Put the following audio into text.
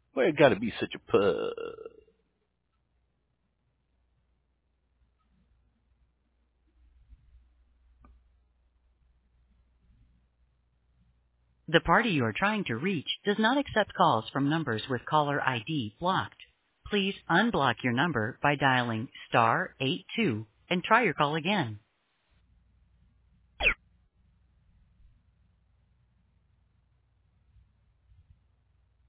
Why you gotta be such a pug? The party you are trying to reach does not accept calls from numbers with caller ID blocked. Please unblock your number by dialing *82 and try your call again.